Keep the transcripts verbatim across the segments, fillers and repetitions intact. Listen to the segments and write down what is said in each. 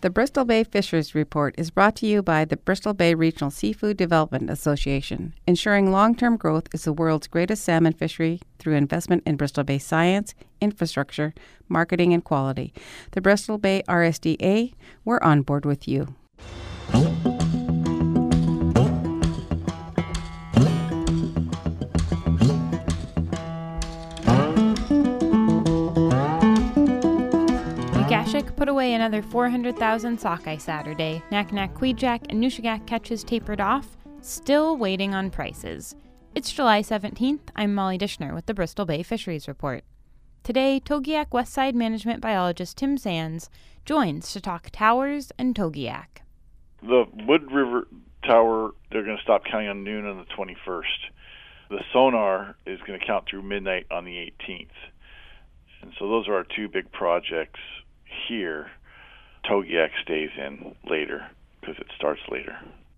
The Bristol Bay Fisheries Report is brought to you by the Bristol Bay Regional Seafood Development Association. Ensuring long-term growth is the world's greatest salmon fishery through investment in Bristol Bay science, infrastructure, marketing, and quality. The Bristol Bay R S D A, we're on board with you. Nugashik put away another four hundred thousand sockeye Saturday. Naknek, Kvichak, and Nushagak catches tapered off, still waiting on prices. It's July seventeenth. I'm Molly Dishner with the Bristol Bay Fisheries Report. Today, Togiak Westside Management Biologist Tim Sands joins to talk towers and Togiak. The Wood River Tower, they're going to stop counting on noon on the twenty-first. The sonar is going to count through midnight on the eighteenth. And so those are our two big projects here. Togiak stays in later because it starts later.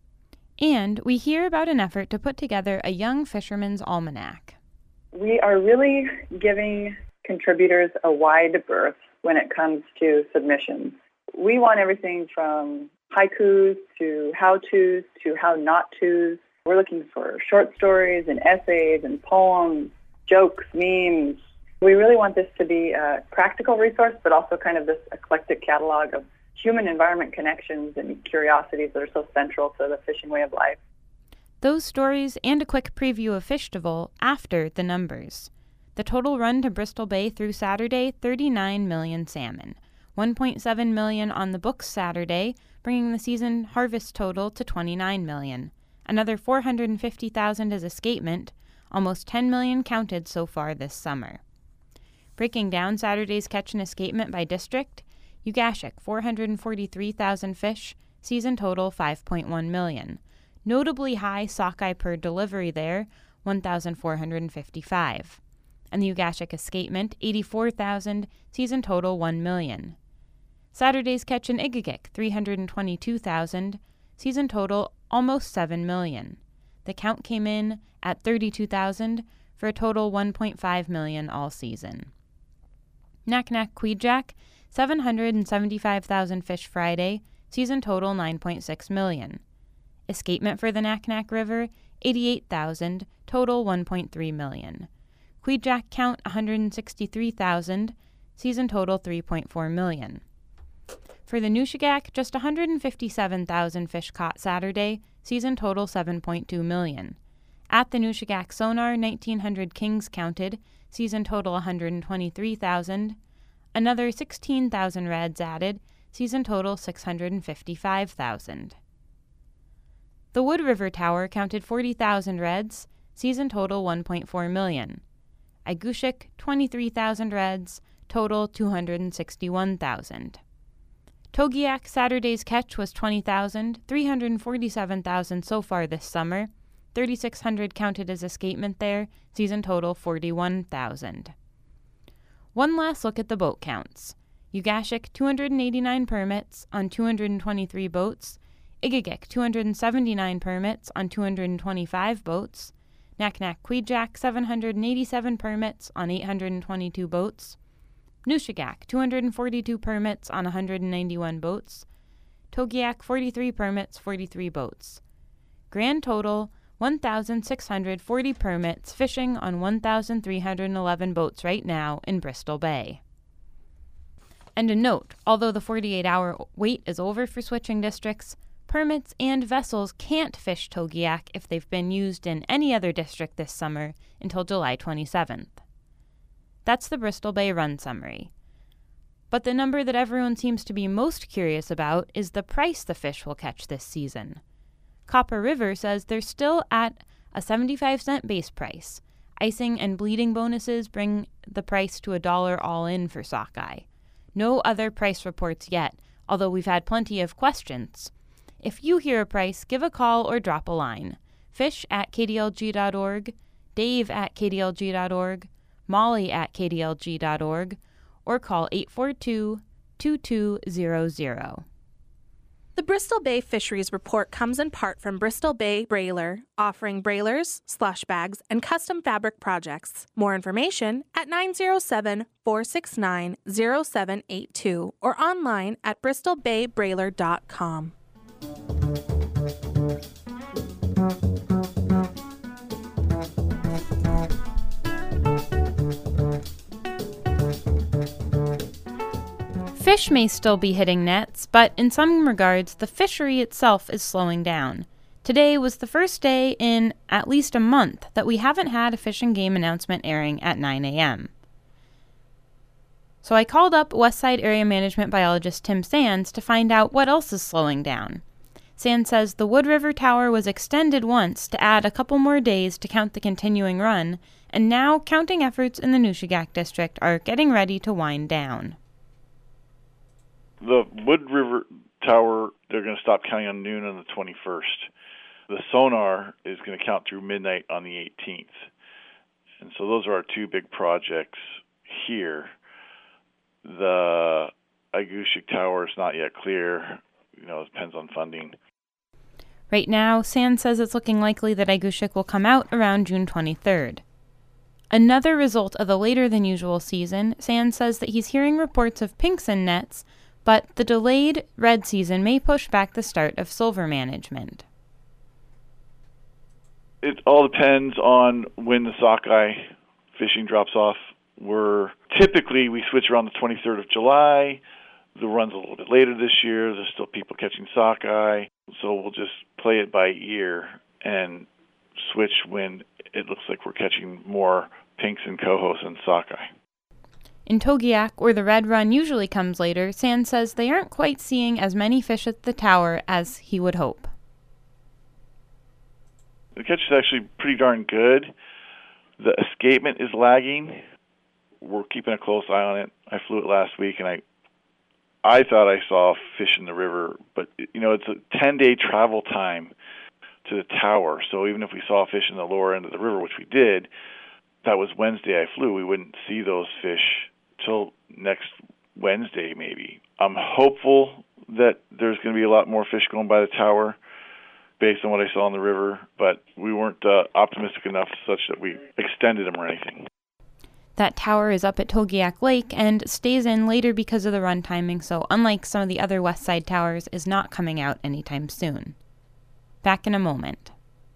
And we hear about an effort to put together a young fisherman's almanac. We are really giving contributors a wide berth when it comes to submissions. We want everything from haikus to how-tos to how-not-tos. We're looking for short stories and essays and poems, jokes, memes. We really want this to be a practical resource, but also kind of this eclectic catalog of human-environment connections and curiosities that are so central to the fishing way of life. Those stories and a quick preview of Fishtival after the numbers. The total run to Bristol Bay through Saturday, thirty-nine million salmon. one point seven million on the books Saturday, bringing the season harvest total to twenty-nine million. Another four hundred fifty thousand as escapement, almost ten million counted so far this summer. Breaking down Saturday's catch and escapement by district, Nugashik, four hundred forty-three thousand fish, season total five point one million. Notably high sockeye per delivery there, one thousand four hundred fifty-five. And the Nugashik escapement, eighty-four thousand, season total one million. Saturday's catch in Igigik, three hundred twenty-two thousand, season total almost seven million. The count came in at thirty-two thousand for a total one point five million all season. Naknek, Kvichak, seven hundred seventy-five thousand fish Friday, season total nine point six million. Escapement for the Naknek River, eighty-eight thousand, total one point three million. Kvichak count one hundred sixty-three thousand, season total three point four million. For the Nushagak, just one hundred fifty-seven thousand fish caught Saturday, season total seven point two million. At the Nushagak sonar, nineteen hundred kings counted, season total one hundred twenty-three thousand. Another sixteen thousand reds added, season total six hundred fifty-five thousand. The Wood River Tower counted forty thousand reds, season total one point four million. Aigushik, twenty-three thousand reds, total two hundred sixty-one thousand. Togiak, Saturday's catch was twenty thousand, three hundred forty-seven thousand so far this summer, thirty-six hundred counted as escapement there, season total forty-one thousand. One last look at the boat counts. Nugashik, two hundred eighty-nine permits on two hundred twenty-three boats. Igigik, two hundred seventy-nine permits on two hundred twenty-five boats. Naknek, Kvichak, seven hundred eighty-seven permits on eight hundred twenty-two boats. Nushagak, two hundred forty-two permits on one hundred ninety-one boats. Togiak, forty-three permits, forty-three boats. Grand total, one thousand six hundred forty permits fishing on one thousand three hundred eleven boats right now in Bristol Bay. And a note, although the forty-eight hour wait is over for switching districts, permits and vessels can't fish Togiak if they've been used in any other district this summer until July twenty-seventh. That's the Bristol Bay run summary. But the number that everyone seems to be most curious about is the price the fish will catch this season. Copper River says they're still at a seventy-five cent base price. Icing and bleeding bonuses bring the price to a dollar all in for sockeye. No other price reports yet, although we've had plenty of questions. If you hear a price, give a call or drop a line. Fish at K D L G dot org, Dave at K D L G dot org, Molly at K D L G dot org, or call eight four two, two two zero zero. The Bristol Bay Fisheries Report comes in part from Bristol Bay Brailer, offering brailers, slush bags, and custom fabric projects. More information at nine oh seven, four six nine, oh seven eight two or online at bristol bay brailer dot com. Fish may still be hitting nets, but in some regards, the fishery itself is slowing down. Today was the first day in at least a month that we haven't had a Fish and Game announcement airing at nine a.m. So I called up Westside Area Management Biologist Tim Sands to find out what else is slowing down. Sands says the Wood River Tower was extended once to add a couple more days to count the continuing run, and now counting efforts in the Nushagak district are getting ready to wind down. The Wood River Tower, they're going to stop counting on noon on the twenty-first. The sonar is going to count through midnight on the eighteenth. And so those are our two big projects here. The Aigushik Tower is not yet clear. You know, it depends on funding. Right now, Sands says it's looking likely that Aigushik will come out around June twenty-third. Another result of the later-than-usual season, Sands says that he's hearing reports of pinks in nets, but the delayed red season may push back the start of silver management. It all depends on when the sockeye fishing drops off. We're typically, we switch around the twenty-third of July. The run's a little bit later this year. There's still people catching sockeye. So we'll just play it by ear and switch when it looks like we're catching more pinks and cohos and sockeye. In Togiak, where the red run usually comes later, Sands says they aren't quite seeing as many fish at the tower as he would hope. The catch is actually pretty darn good. The escapement is lagging. We're keeping a close eye on it. I flew it last week, and I I thought I saw fish in the river, but you know it's a ten-day travel time to the tower. So even if we saw fish in the lower end of the river, which we did, that was Wednesday I flew. We wouldn't see those fish till next Wednesday, maybe. I'm hopeful that there's going to be a lot more fish going by the tower based on what I saw in the river, but we weren't uh, optimistic enough such that we extended them or anything. That tower is up at Togiak Lake and stays in later because of the run timing, so unlike some of the other West Side towers, is not coming out anytime soon. Back in a moment.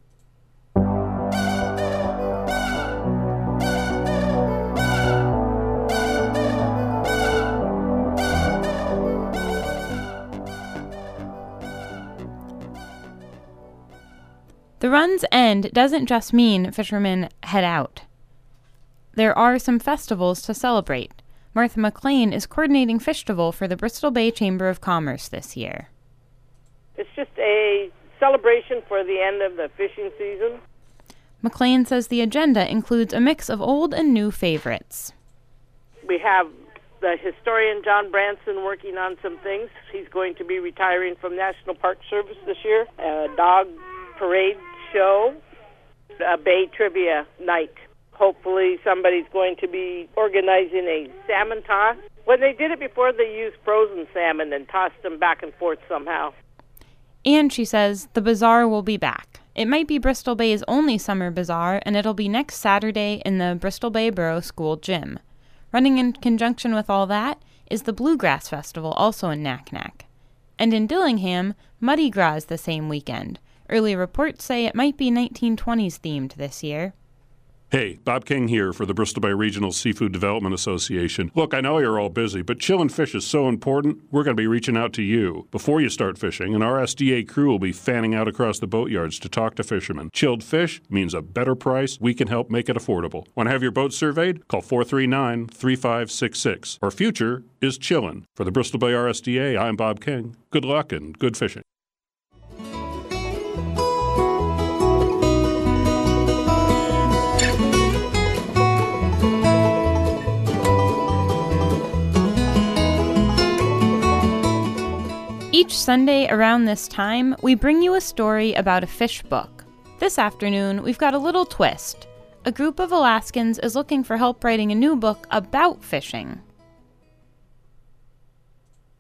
The run's end doesn't just mean fishermen head out. There are some festivals to celebrate. Martha McLean is coordinating Fishtival for the Bristol Bay Chamber of Commerce this year. It's just a celebration for the end of the fishing season. McLean says the agenda includes a mix of old and new favorites. We have the historian John Branson working on some things. He's going to be retiring from National Park Service this year. A dog parade show, a bay trivia night. Hopefully somebody's going to be organizing a salmon toss. When they did it before, they used frozen salmon and tossed them back and forth somehow. And she says the bazaar will be back. It might be Bristol Bay's only summer bazaar, and it'll be next Saturday in the Bristol Bay Borough School gym. Running in conjunction with all that is the Bluegrass Festival, also in Naknek. And in Dillingham, Muddy Gras the same weekend. Early reports say it might be nineteen twenties themed this year. Hey, Bob King here for the Bristol Bay Regional Seafood Development Association. Look, I know you're all busy, but chillin' fish is so important, we're going to be reaching out to you before you start fishing, and our S D A crew will be fanning out across the boatyards to talk to fishermen. Chilled fish means a better price. We can help make it affordable. Want to have your boat surveyed? Call four three nine, three five six six. Our future is chillin'. For the Bristol Bay R S D A, I'm Bob King. Good luck and good fishing. Each Sunday around this time, we bring you a story about a fish book. This afternoon, we've got a little twist. A group of Alaskans is looking for help writing a new book about fishing.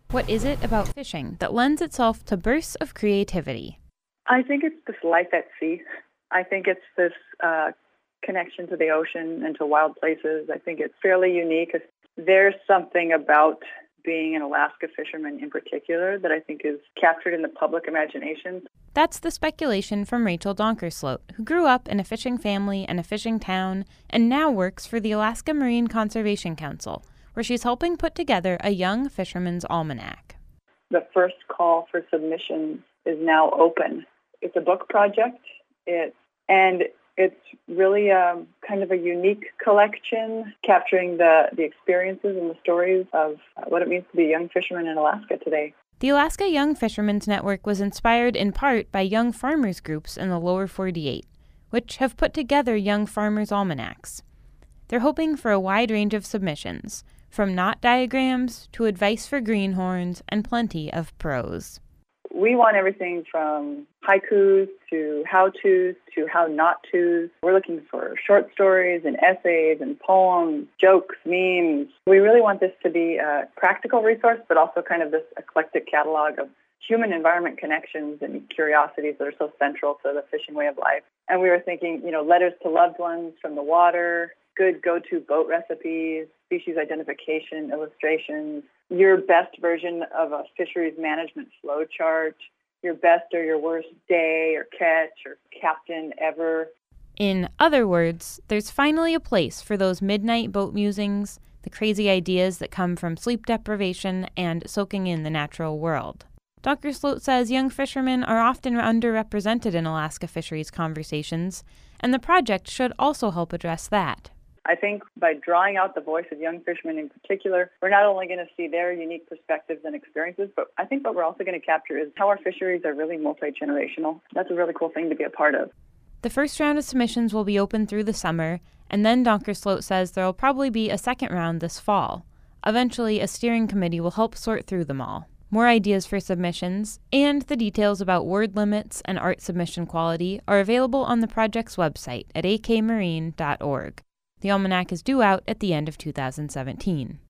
What is it about fishing that lends itself to bursts of creativity? I think it's this life at sea. I think it's this uh, connection to the ocean and to wild places. I think it's fairly unique. There's something about being an Alaska fisherman in particular that I think is captured in the public imagination. That's the speculation from Rachel Donkersloot, who grew up in a fishing family and a fishing town and now works for the Alaska Marine Conservation Council, where she's helping put together a young fisherman's almanac. The first call for submissions is now open. It's a book project, it, and it's really um, kind of a unique collection capturing the, the experiences and the stories of what it means to be a young fisherman in Alaska today. The Alaska Young Fishermen's Network was inspired in part by young farmers groups in the lower forty-eight, which have put together young farmers' almanacs. They're hoping for a wide range of submissions, from knot diagrams to advice for greenhorns and plenty of prose. We want everything from haikus to how-tos to how-not-tos. We're looking for short stories and essays and poems, jokes, memes. We really want this to be a practical resource, but also kind of this eclectic catalog of human-environment connections and curiosities that are so central to the fishing way of life. And we were thinking, you know, letters to loved ones from the water, good go-to boat recipes, species identification, illustrations, your best version of a fisheries management flow chart, your best or your worst day or catch or captain ever. In other words, there's finally a place for those midnight boat musings, the crazy ideas that come from sleep deprivation and soaking in the natural world. Donkersloot says young fishermen are often underrepresented in Alaska fisheries conversations, and the project should also help address that. I think by drawing out the voice of young fishermen in particular, we're not only going to see their unique perspectives and experiences, but I think what we're also going to capture is how our fisheries are really multi-generational. That's a really cool thing to be a part of. The first round of submissions will be open through the summer, and then Donkersloot says there will probably be a second round this fall. Eventually, a steering committee will help sort through them all. More ideas for submissions, and the details about word limits and art submission quality are available on the project's website at a k marine dot org. The almanac is due out at the end of two thousand seventeen.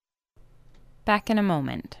Back in a moment.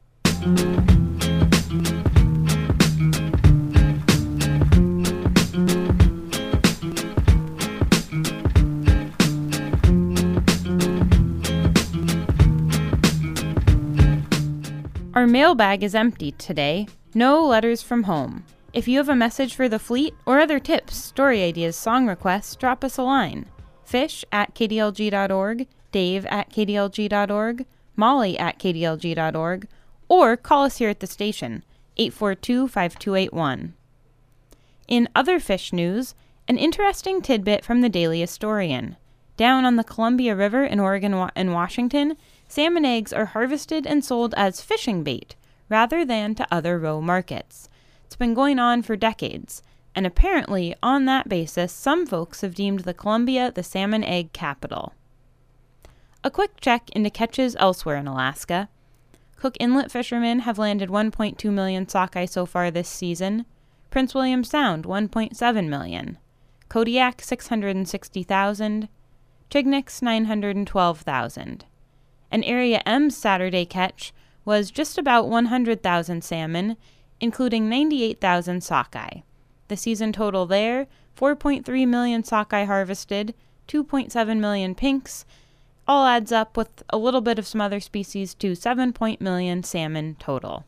Our mailbag is empty today. No letters from home. If you have a message for the fleet or other tips, story ideas, song requests, drop us a line. Fish at k d l g dot org, Dave at k d l g dot org, Molly at k d l g dot org, or call us here at the station, eight four two, five two eight one. In other fish news, an interesting tidbit from the Daily Historian. Down on the Columbia River in Oregon and Washington, salmon eggs are harvested and sold as fishing bait, rather than to other roe markets. It's been going on for decades. And apparently, on that basis, some folks have deemed the Columbia the salmon egg capital. A quick check into catches elsewhere in Alaska. Cook Inlet fishermen have landed one point two million sockeye so far this season. Prince William Sound, one point seven million. Kodiak, six hundred sixty thousand. Chigniks, nine hundred twelve thousand. An Area M's Saturday catch was just about one hundred thousand salmon, including ninety-eight thousand sockeye. The season total there, four point three million sockeye harvested, two point seven million pinks, all adds up with a little bit of some other species to seven point million salmon total.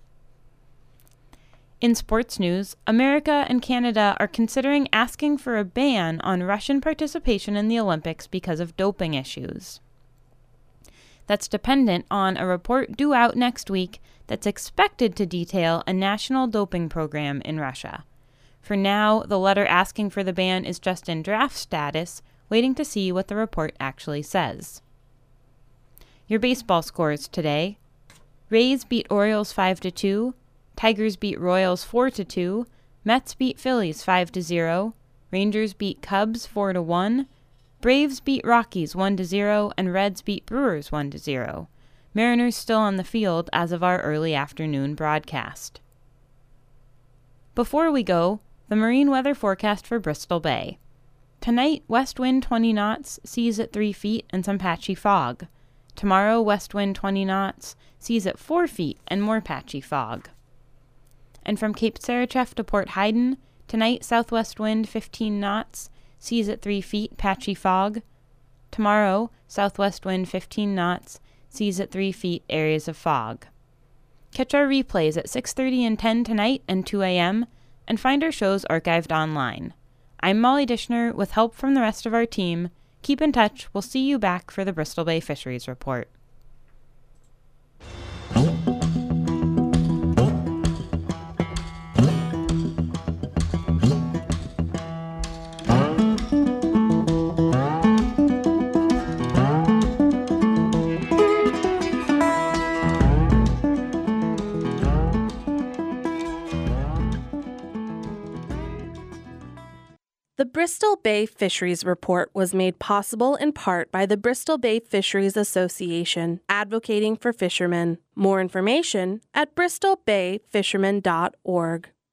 In sports news, America and Canada are considering asking for a ban on Russian participation in the Olympics because of doping issues. That's dependent on a report due out next week that's expected to detail a national doping program in Russia. For now, the letter asking for the ban is just in draft status, waiting to see what the report actually says. Your baseball scores today. Rays beat Orioles five to two, Tigers beat Royals four to two, Mets beat Phillies five to zero, Rangers beat Cubs four to one, Braves beat Rockies one to zero, and Reds beat Brewers one to zero. Mariners still on the field as of our early afternoon broadcast. Before we go, the marine weather forecast for Bristol Bay. Tonight, west wind twenty knots, seas at three feet, and some patchy fog. Tomorrow, west wind twenty knots, seas at four feet and more patchy fog. And from Cape Saracheff to Port Hayden, tonight southwest wind fifteen knots, seas at three feet, patchy fog. Tomorrow, southwest wind fifteen knots, seas at three feet, areas of fog. Catch our replays at six thirty and ten tonight and two a.m., and find our shows archived online. I'm Molly Dishner with help from the rest of our team. Keep in touch. We'll see you back for the Bristol Bay Fisheries Report. The Bristol Bay Fisheries Report was made possible in part by the Bristol Bay Fisheries Association, advocating for fishermen. More information at bristol bay fishermen dot org.